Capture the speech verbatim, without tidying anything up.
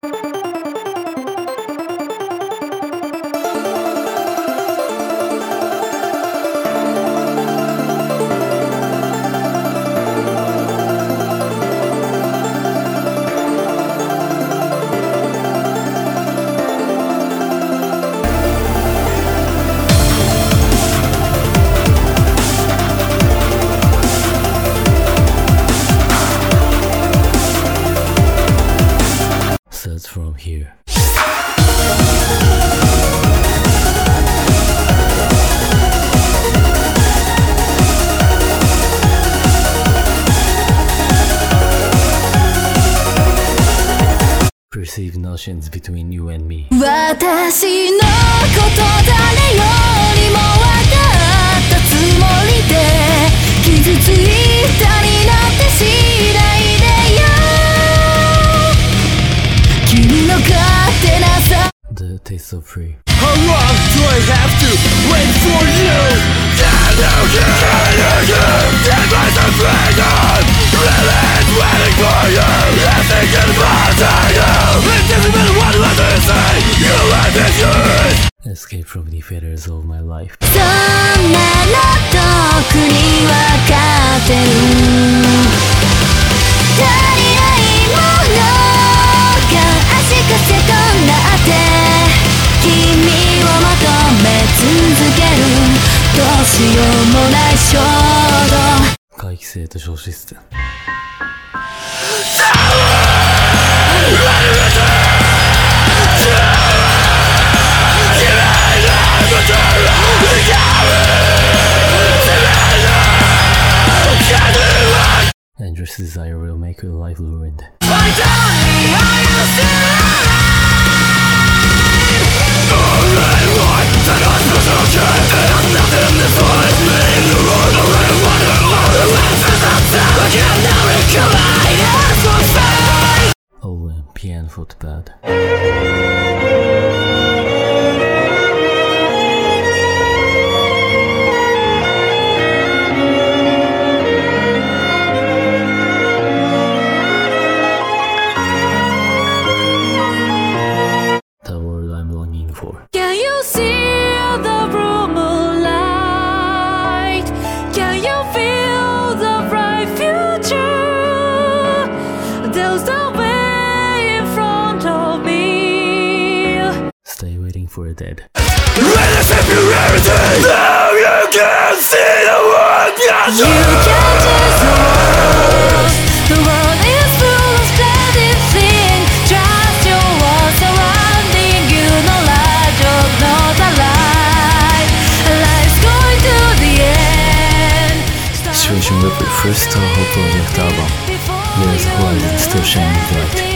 Starts from here. Perceive notions between you and me. 私のこと誰よりも分かったつもりで傷ついたになってしないでよ君の勝手なさ The taste of free. How long do I have to wait for you? Can you hear you? Take my freedom. Really waiting for you. I'm thinking about you. It doesn't matter what you have to say. You have been yours. Escape from the fetters of my life. そんなの特に分かってる足りないものが足かせとなって君を求め続けるどうしようもない衝動回帰性と消失点。Andrew's desire will make your life ruined. Olympian footpad. The world I'm longing for. Can you see the room light? Can you feel the bright future? There's no way in front of me. Stay waiting for a dead. When I say purity, now you can see the world beyond you. You can just walk. The world is full of splendid things. Trust your walls surrounding you. No lie, just know the light. Life's going to the end. Situation Ripper, first Toho Project album. There's horizon still shining bright.